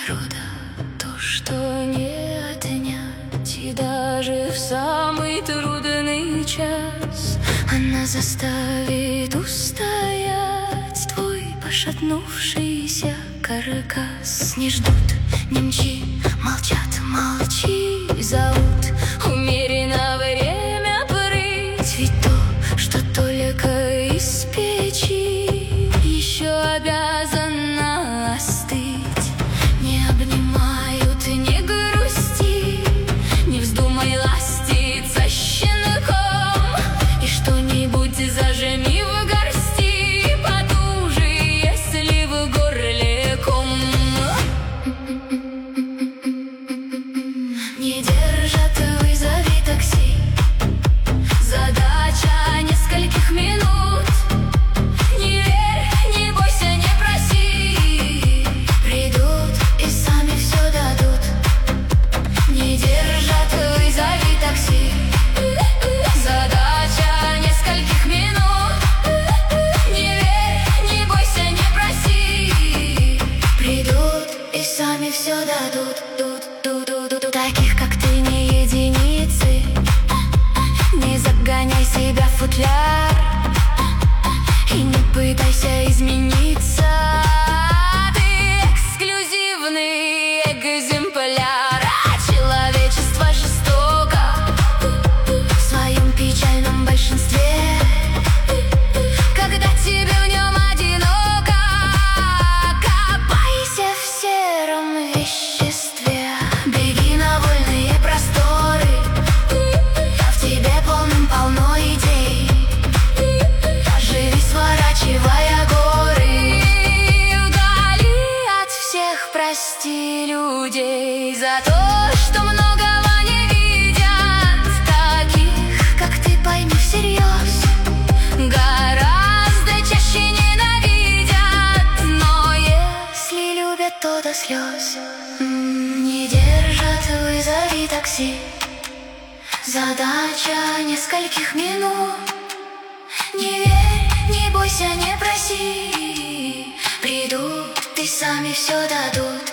природа, то, что не отнять. И даже в самый трудный час она заставит устоять твой пошатнувшийся каркас. Не ждут, не мчи, молчат, молчи, зовут умеренно время прыть. Ведь то, что только из печи, еще обязано остыть. Не обнимают, не грусти, не вздумай ластиться щенком. И что-нибудь зажми в горсти потуже, если в горле ком. Не держат, вызови такси. Задача нескольких минут. Не верь, не бойся, не проси. Придут и сами все дадут. Не держат, вызови такси. Задача нескольких минут. Не верь, не бойся, не проси. Придут и сами все дадут. Таких, как ты, не единицы. Не загоняй себя в футляр и не пытайся измениться. Ты эксклюзивный экземпляр. Человечество жестоко в своем печальном большинстве. Когда тебе в нем одиноко, копайся в сером веществе. Беги на вольные просторы, в тебе полным-полно идей. Живи, сворачивая горы. Вдали от всех прости людей за то, что многого не видят. Таких, как ты, пойми всерьез, гораздо чаще ненавидят. Но если любят, то до слез. Не держат, вызови такси. Задача нескольких минут. Не верь, не бойся, не проси. Придут и сами все дадут.